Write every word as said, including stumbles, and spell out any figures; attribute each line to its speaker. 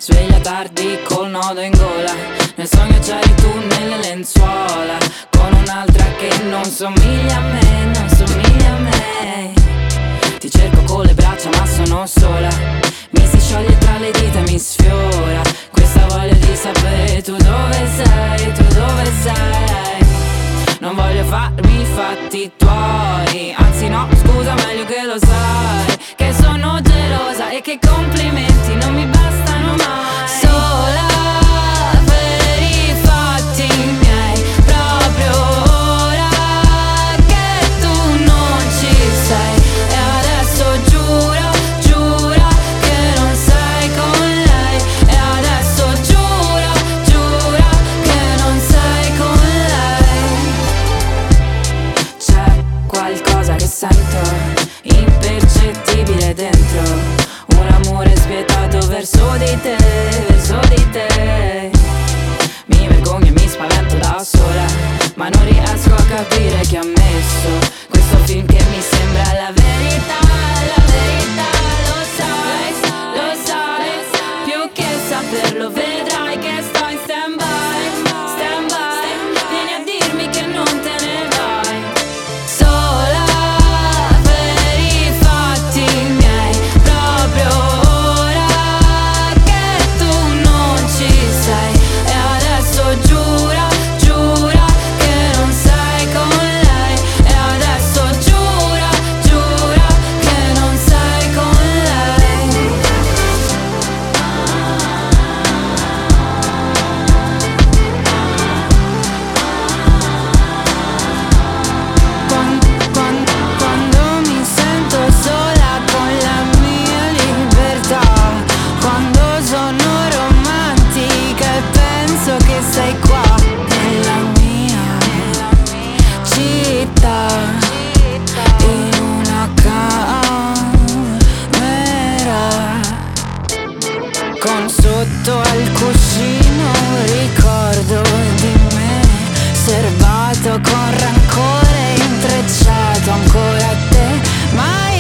Speaker 1: Sveglia tardi col nodo in gola, nel sogno c'eri tu nelle lenzuola, con un'altra che non somiglia a me, non somiglia a me. Ti cerco con le braccia ma sono sola, mi si scioglie tra le dita e mi sfiora questa voglia di sapere tu dove sei, tu dove sei. Non voglio farmi i fatti tuoi, anzi no, scusa, meglio che lo sai, che sono gelosa e che complimenti non mi bastano mai. Sola per i fatti miei, proprio ora che tu non ci sei. E adesso giuro, giuro che non sei con lei. E adesso giuro, giuro che non sei con lei. C'è qualcosa che sento, impercettibile dentro, un amore spietato verso di te, verso di te. Mi vergogno e mi spavento da sola, ma non riesco a capire chi ha messo questo film che mi sembra la verità, la verità. Lo sai, lo sai, più che saperlo vedrai che sto in stand by, stand by. Vieni a dirmi che non te ne vai. Sola per i fatti miei, proprio ora che tu non ci sei. E adesso giura, giura che non sei con lei. E adesso giura, giura che non sei con lei. Quando, quando, quando mi sento sola con la mia libertà, quando sono romantica e penso che sei qua nella mia città, in una camera, con sotto al cuscino un ricordo di me, serbato con rancore, intrecciato ancora a te, ma